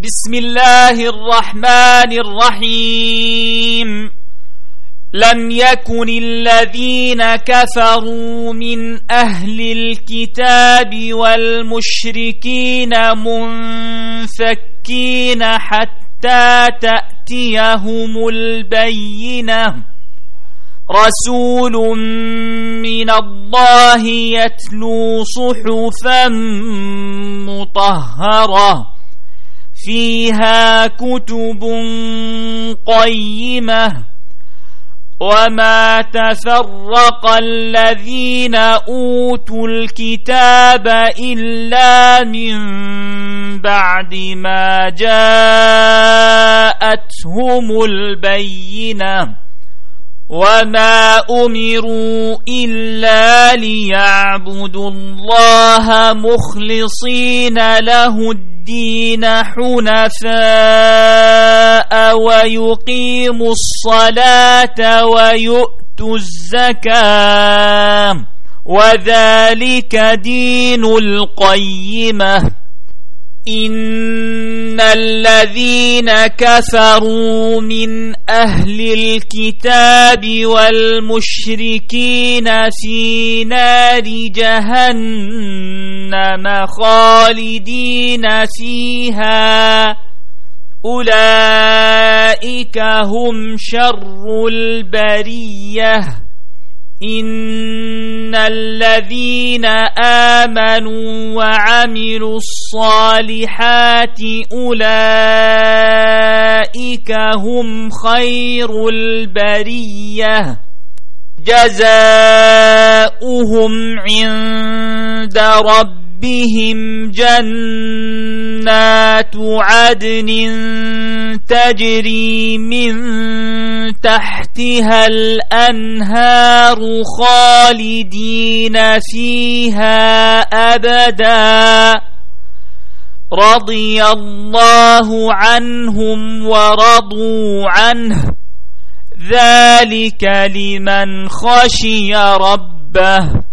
بسم الله الرحمن الرحيم لم يكن الذين كفروا من أهل الكتاب والمشركين منفكين حتى تأتيهم البينة رسول من الله يتلو صحفا مطهرة فيها كتب قيمة وما تفرق الذين أوتوا الكتاب إلا من بعد ما جاءتهم البينة وما أمروا إلا ليعبدوا الله مخلصين له الدين حنفاء ويقيموا الصلاة ويؤتوا الزكاة وذلك دين القيمة إن الذين كفروا من أهل الكتاب والمشركين في نار جهنم خالدين فيها أولئك هم شر البرية إن الذين آمنوا وعملوا الصالحات أولئك هم خير البرية جزاؤهم عند ربهم جنات عدن تجري من تحتها الأنهار خالدين فيها أبدا رضي الله عنهم ورضوا عنه ذلك لمن خشي ربه